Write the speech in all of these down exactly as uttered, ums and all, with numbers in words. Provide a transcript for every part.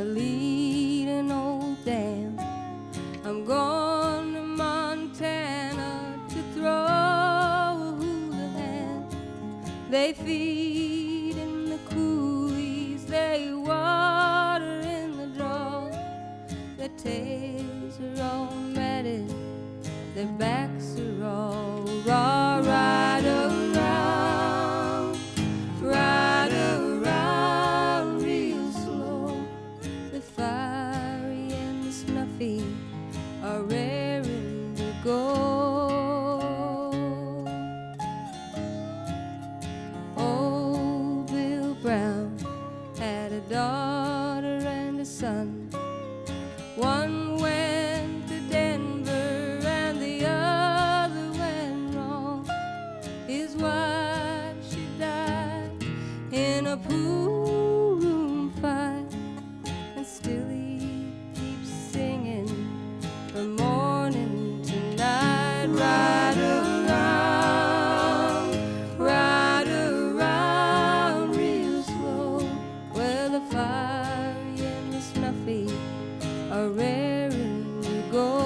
lead an old dam. I'm going to Montana to throw a hula hand. They feed in the coulees, they water in the draw. Their tails are all matted, their backs are all raw. Ride around, ride around real slow. The fiery and the snuffy are raring to go. Old Bill Brown had a daughter and a son. One went to Denver and the other went wrong. His wife, she died in a pool room fight, and still he keeps singing from morning to night. Ride around, ride around real slow, where the fiery and the snuffy are raring to go.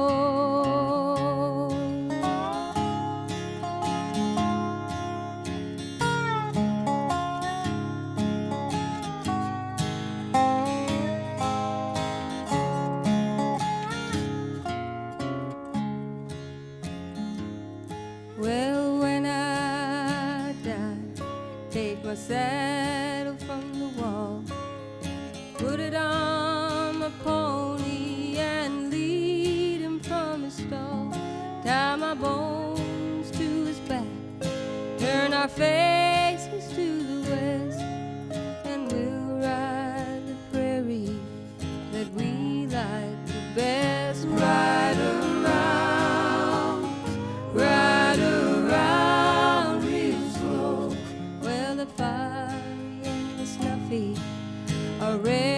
Well, when I die, take my saddle from the wall, put it on my pony and lead him from his stall. Tie my bones to his back, turn our faces to the west, and we'll ride the prairie that we like the best. Ride around, ride around real slow, where the fire and the snuffy are red.